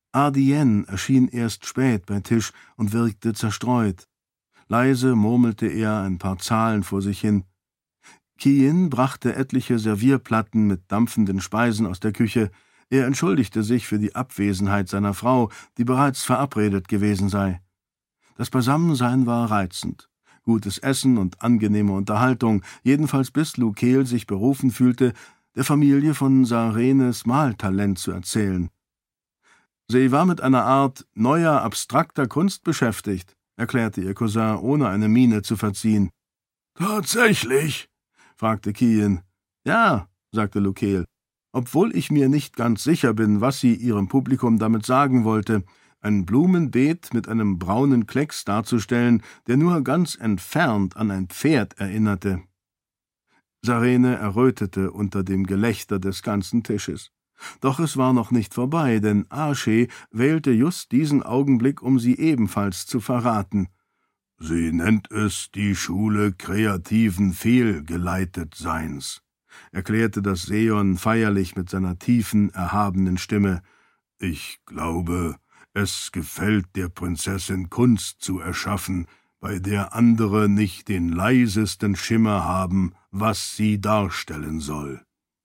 Ardien erschien erst spät bei Tisch und wirkte zerstreut. Leise murmelte er ein paar Zahlen vor sich hin. Kiin brachte etliche Servierplatten mit dampfenden Speisen aus der Küche. Er entschuldigte sich für die Abwesenheit seiner Frau, die bereits verabredet gewesen sei. Das Beisammensein war reizend. Gutes Essen und angenehme Unterhaltung, jedenfalls bis Lukel sich berufen fühlte, der Familie von Sarenes Maltalent zu erzählen. Sie war mit einer Art neuer, abstrakter Kunst beschäftigt, erklärte ihr Cousin, ohne eine Miene zu verziehen. »Tatsächlich?« fragte Kiin. »Ja«, sagte Lukel, »obwohl ich mir nicht ganz sicher bin, was sie ihrem Publikum damit sagen wollte, ein Blumenbeet mit einem braunen Klecks darzustellen, der nur ganz entfernt an ein Pferd erinnerte.« Sarene errötete unter dem Gelächter des ganzen Tisches. Doch es war noch nicht vorbei, denn Aasche wählte just diesen Augenblick, um sie ebenfalls zu verraten. »Sie nennt es die Schule kreativen Fehlgeleitetseins«, erklärte das Seon feierlich mit seiner tiefen, erhabenen Stimme. »Ich glaube, es gefällt der Prinzessin, Kunst zu erschaffen, bei der andere nicht den leisesten Schimmer haben, was sie darstellen soll.«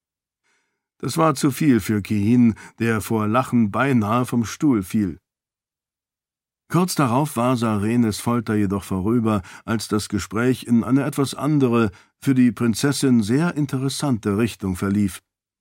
Das war zu viel für Kiin, der vor Lachen beinahe vom Stuhl fiel. Kurz darauf war Sarenes Folter jedoch vorüber, als das Gespräch in eine etwas andere, für die Prinzessin sehr interessante Richtung verlief.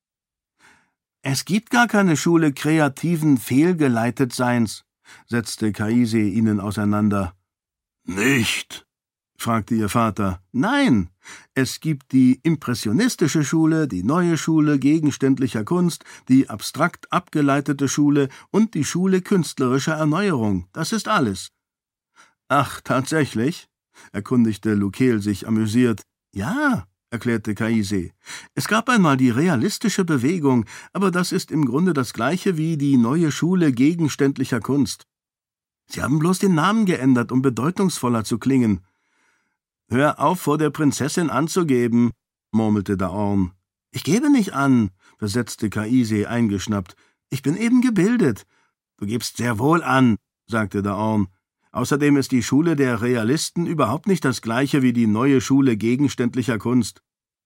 »Es gibt gar keine Schule kreativen Fehlgeleitetseins«, setzte Kaise ihnen auseinander. »Nicht?« fragte ihr Vater. »Nein, es gibt die impressionistische Schule, die neue Schule gegenständlicher Kunst, die abstrakt abgeleitete Schule und die Schule künstlerischer Erneuerung. Das ist alles.« »Ach, tatsächlich?« erkundigte Lukel sich amüsiert. »Ja«, erklärte Kaise. »Es gab einmal die realistische Bewegung, aber das ist im Grunde das Gleiche wie die neue Schule gegenständlicher Kunst. Sie haben bloß den Namen geändert, um bedeutungsvoller zu klingen.« »Hör auf, vor der Prinzessin anzugeben«, murmelte Daorn. »Ich gebe nicht an«, versetzte Kaise eingeschnappt. »Ich bin eben gebildet.« »Du gibst sehr wohl an«, sagte Daorn. »Außerdem ist die Schule der Realisten überhaupt nicht das Gleiche wie die neue Schule gegenständlicher Kunst.«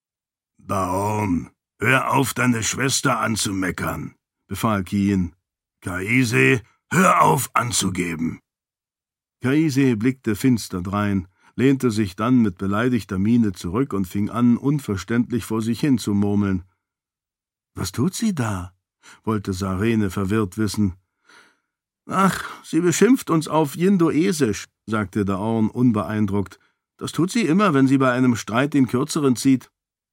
»Daorn, hör auf, deine Schwester anzumeckern«, befahl Kiin. »Kaise, hör auf anzugeben.« Kaise blickte finster drein, lehnte sich dann mit beleidigter Miene zurück und fing an, unverständlich vor sich hin zu murmeln. »Was tut sie da?« wollte Sarene verwirrt wissen. »Ach, sie beschimpft uns auf Jindoesisch«, sagte Daorn unbeeindruckt. »Das tut sie immer, wenn sie bei einem Streit den Kürzeren zieht.«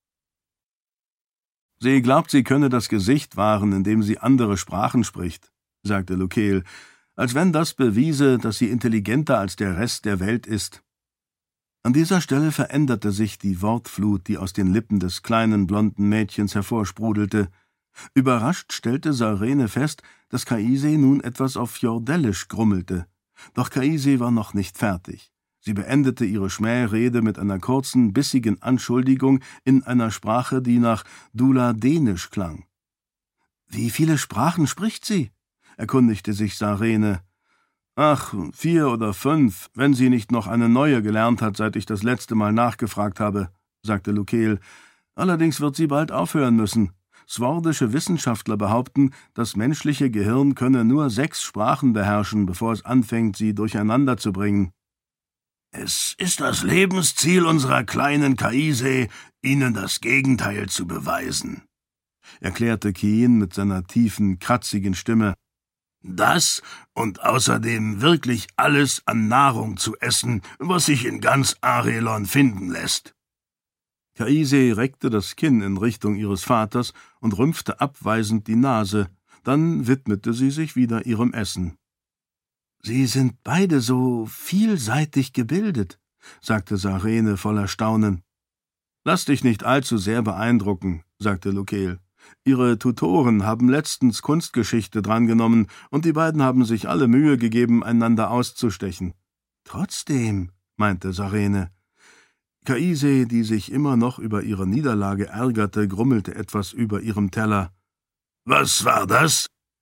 »Sie glaubt, sie könne das Gesicht wahren, indem sie andere Sprachen spricht«, sagte Lukel, »als wenn das bewiese, dass sie intelligenter als der Rest der Welt ist.« An dieser Stelle veränderte sich die Wortflut, die aus den Lippen des kleinen blonden Mädchens hervorsprudelte. Überrascht stellte Sarene fest, dass Kaise nun etwas auf Jordellisch grummelte. Doch Kaise war noch nicht fertig. Sie beendete ihre Schmährede mit einer kurzen, bissigen Anschuldigung in einer Sprache, die nach Duladenisch klang. »Wie viele Sprachen spricht sie?« erkundigte sich Sarene. »Ach, 4 oder 5, wenn sie nicht noch eine neue gelernt hat, seit ich das letzte Mal nachgefragt habe«, sagte Lukel. »Allerdings wird sie bald aufhören müssen. Swordische Wissenschaftler behaupten, das menschliche Gehirn könne nur 6 Sprachen beherrschen, bevor es anfängt, sie durcheinander zu bringen.« »Es ist das Lebensziel unserer kleinen Kaise, ihnen das Gegenteil zu beweisen«, erklärte Kiin mit seiner tiefen, kratzigen Stimme. »Das und außerdem wirklich alles an Nahrung zu essen, was sich in ganz Arelon finden lässt.« Kaise reckte das Kinn in Richtung ihres Vaters und rümpfte abweisend die Nase. Dann widmete sie sich wieder ihrem Essen. »Sie sind beide so vielseitig gebildet«, sagte Sarene voller Staunen. »Lass dich nicht allzu sehr beeindrucken«, sagte Lukel. »Ihre Tutoren haben letztens Kunstgeschichte drangenommen, und die beiden haben sich alle Mühe gegeben, einander auszustechen.« »Trotzdem«, meinte Sarene. Kaise, die sich immer noch über ihre Niederlage ärgerte, grummelte etwas über ihrem Teller. »Was war das?«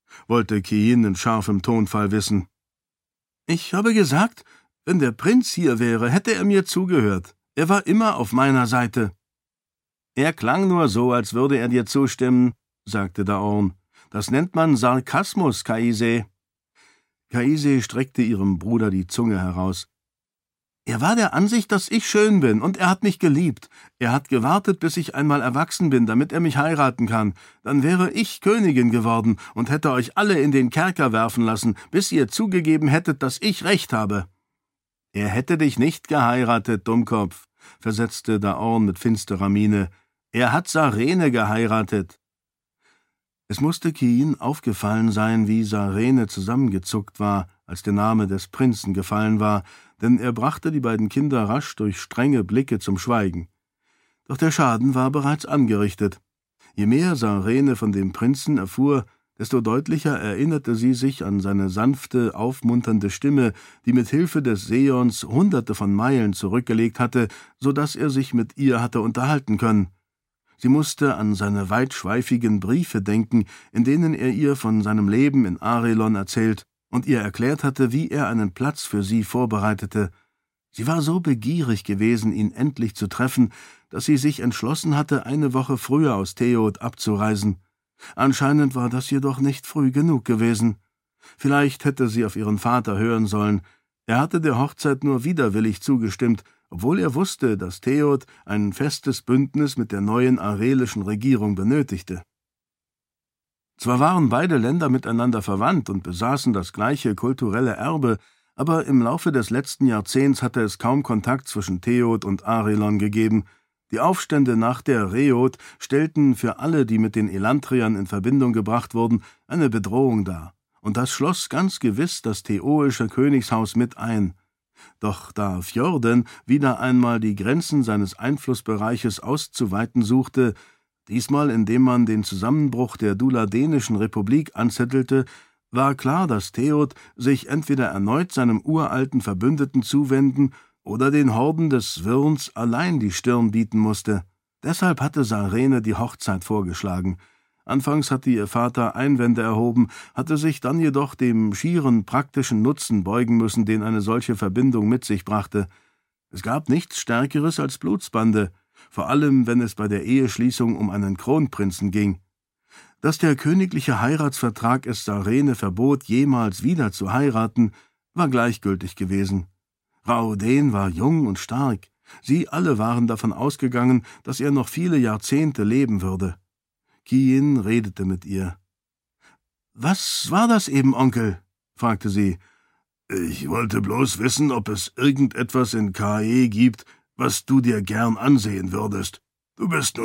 wollte Kiin in scharfem Tonfall wissen. »Ich habe gesagt, wenn der Prinz hier wäre, hätte er mir zugehört. Er war immer auf meiner Seite.« »Er klang nur so, als würde er dir zustimmen«, sagte Daorn. »Das nennt man Sarkasmus, Kaise.« Kaise streckte ihrem Bruder die Zunge heraus. »Er war der Ansicht, dass ich schön bin, und er hat mich geliebt. Er hat gewartet, bis ich einmal erwachsen bin, damit er mich heiraten kann. Dann wäre ich Königin geworden und hätte euch alle in den Kerker werfen lassen, bis ihr zugegeben hättet, dass ich recht habe.« »Er hätte dich nicht geheiratet, Dummkopf«, versetzte Daorn mit finsterer Miene. »Er hat Sarene geheiratet.« Es musste Kiin aufgefallen sein, wie Sarene zusammengezuckt war, als der Name des Prinzen gefallen war, denn er brachte die beiden Kinder rasch durch strenge Blicke zum Schweigen. Doch der Schaden war bereits angerichtet. Je mehr Sarene von dem Prinzen erfuhr, desto deutlicher erinnerte sie sich an seine sanfte, aufmunternde Stimme, die mit Hilfe des Seons Hunderte von Meilen zurückgelegt hatte, so dass er sich mit ihr hatte unterhalten können. Sie musste an seine weitschweifigen Briefe denken, in denen er ihr von seinem Leben in Arelon erzählt und ihr erklärt hatte, wie er einen Platz für sie vorbereitete. Sie war so begierig gewesen, ihn endlich zu treffen, dass sie sich entschlossen hatte, eine Woche früher aus Theod abzureisen. Anscheinend war das jedoch nicht früh genug gewesen. Vielleicht hätte sie auf ihren Vater hören sollen. Er hatte der Hochzeit nur widerwillig zugestimmt, obwohl er wusste, dass Theod ein festes Bündnis mit der neuen arelischen Regierung benötigte. Zwar waren beide Länder miteinander verwandt und besaßen das gleiche kulturelle Erbe, aber im Laufe des letzten Jahrzehnts hatte es kaum Kontakt zwischen Theod und Arelon gegeben. Die Aufstände nach der Reod stellten für alle, die mit den Elantriern in Verbindung gebracht wurden, eine Bedrohung dar, und das schloss ganz gewiss das theoische Königshaus mit ein. Doch da Fjorden wieder einmal die Grenzen seines Einflussbereiches auszuweiten suchte, diesmal indem man den Zusammenbruch der Duladenischen Republik anzettelte, war klar, dass Theod sich entweder erneut seinem uralten Verbündeten zuwenden oder den Horden des Wirns allein die Stirn bieten musste. Deshalb hatte Sarene die Hochzeit vorgeschlagen. Anfangs hatte ihr Vater Einwände erhoben, hatte sich dann jedoch dem schieren praktischen Nutzen beugen müssen, den eine solche Verbindung mit sich brachte. Es gab nichts Stärkeres als Blutsbande, vor allem wenn es bei der Eheschließung um einen Kronprinzen ging. Dass der königliche Heiratsvertrag es Sarene verbot, jemals wieder zu heiraten, war gleichgültig gewesen. Raoden war jung und stark. Sie alle waren davon ausgegangen, dass er noch viele Jahrzehnte leben würde. Kiin redete mit ihr. »Was war das eben, Onkel?« fragte sie. »Ich wollte bloß wissen, ob es irgendetwas in Kae gibt, was du dir gern ansehen würdest. Du bist